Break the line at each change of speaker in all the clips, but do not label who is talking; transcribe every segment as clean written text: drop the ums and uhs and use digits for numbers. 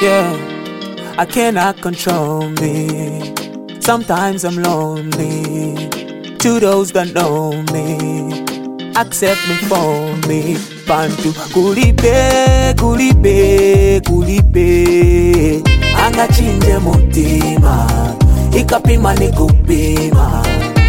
Yeah, I cannot control me. Sometimes I'm lonely. To those that know me, accept me for me. Bantu kulipe, kulipe, kulipe. Anga chinje mutima, ikapima ni kupima.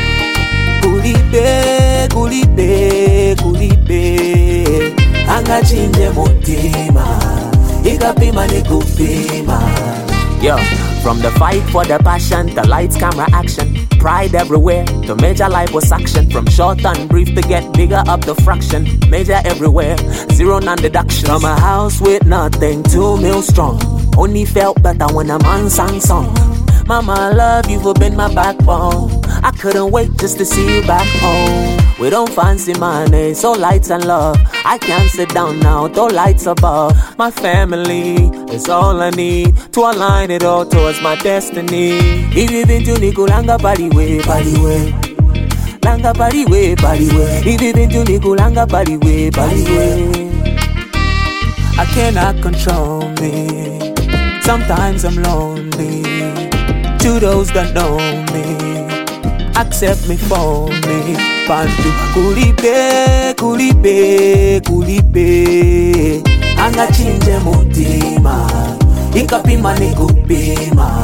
Kulipe, kulipe, kulipe. Anga chinje mutima, ikapima ni kupima. Yo, from the fight for the passion, the lights, camera, action, pride everywhere, to major life was action. From short and brief to get bigger up the fraction, major everywhere, zero non-deduction. From a house with nothing, 2 mil strong, only felt better when a man sang song. Mama, I love you for being my backbone. I couldn't wait just to see you back home. We don't fancy money, so lights and love. I can't sit down now, though lights above. My family is all I need to align it all towards my destiny. If you've been to Nikulanga, body way, body way. Langa, body way, body way. If you've been to Nikulanga, body way, body way. I cannot control me. Sometimes I'm lonely. To those that know me, accept me for me. Bantu kulipe, kulipe, kulipe. Anga chinje mutima, ikapima ni kupima.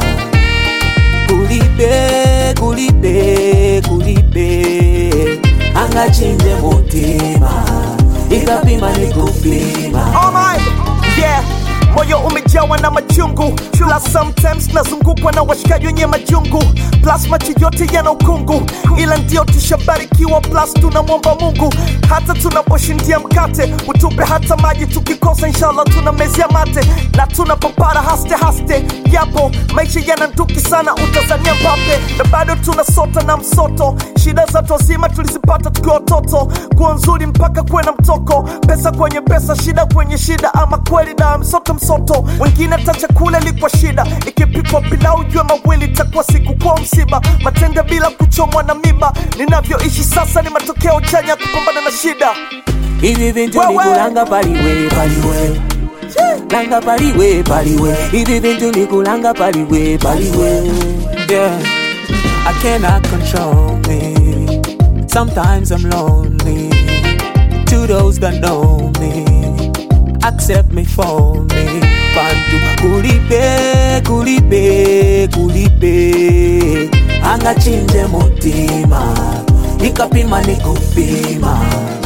Kulipe, kulipe, kulipe. Anga chinje mutima, ikapima ni kupima.
Oh my, yeah. Moyo umejawa na machungu, chula sometimes nazungukwa na washikaji wenye majungu. Plus machi yote yana ukungu, ila ndio tushabarikiwa. Plus tunamwomba Mungu hata tunaposhindia mkate, utupe hata maji tukikosa, inshallah tunamezia mate. Na tunapopara haste haste, yapo maisha yananduki sana, utazania Mbappe. Na bado tunasota na msoto, shida za tozima tulizipata tukiwa watoto. Nguo nzuri mpaka kuwe na mtoko, pesa kwenye pesa, shida kwenye shida. Ama kweli na msoto msoto, wengine tacha kule likwa shida. Ikipikwa pilau jua mawili takuwa siku kwa msiba. Matende bila kuchomwa na miba, ninavyoishi sasa ni matokeo chanya kupambana na shida.
Hivi vintu ni kulanga paliwe, paliwe. Langa paliwe, paliwe. Hivi vintu ni kulanga paliwe, paliwe. Yeah, I cannot control me. Sometimes I'm lonely. To those that know me, accept me for me. Bantu kulipe, kulipe, kulipe. Anga chinje mutima, ikapima ni kupima.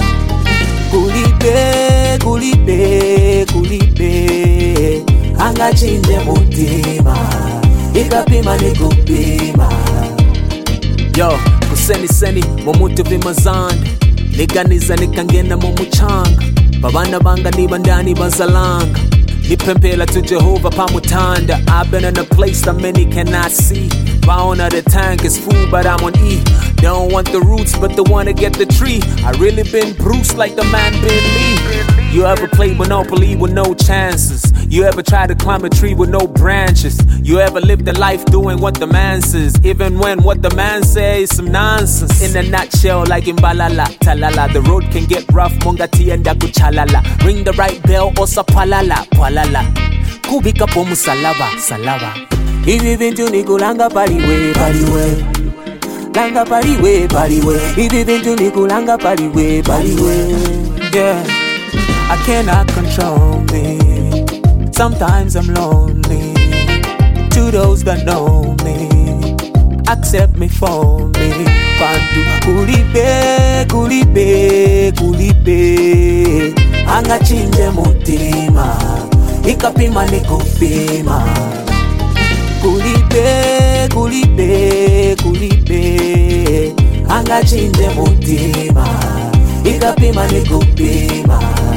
Kulipe, kulipe, kulipe. Anga chinje mutima, ikapima ni kupima. Yo, kuseni momutu vimazanda, niganiza nikangena momuchanga. Babana banga niba ndani bazalanga, nipempela to Jehovah pamutanda. I've been in a place that many cannot see. Bound of the tank is full, but I'm on E. Don't want the roots, but they wanna get the tree. I really been bruised like the man Ben Lee. You ever played Monopoly with no chances? You ever tried to climb a tree with no branches? You ever lived a life doing what the man says, even when what the man says is some nonsense? In a nutshell, like in Balala, Talala, the road can get rough, Mongati and Dakuchalala. Ring the right bell or sapalala, palala. Kubika pomu salava, salava. Hivi vintu ni kulanga paliwe, paliwe. Langa paliwe, paliwe. Hivi vintu ni kulanga paliwe, paliwe. Yeah, I cannot control me. Sometimes I'm lonely. To those that know me, accept me for me. Bantu kulipe, kulipe, kulipe. Anga chinje mutima, ikapima ni kupima. Kulipe, kulipe, kulipe. Anga chinje mutima, ikapima ni kupima.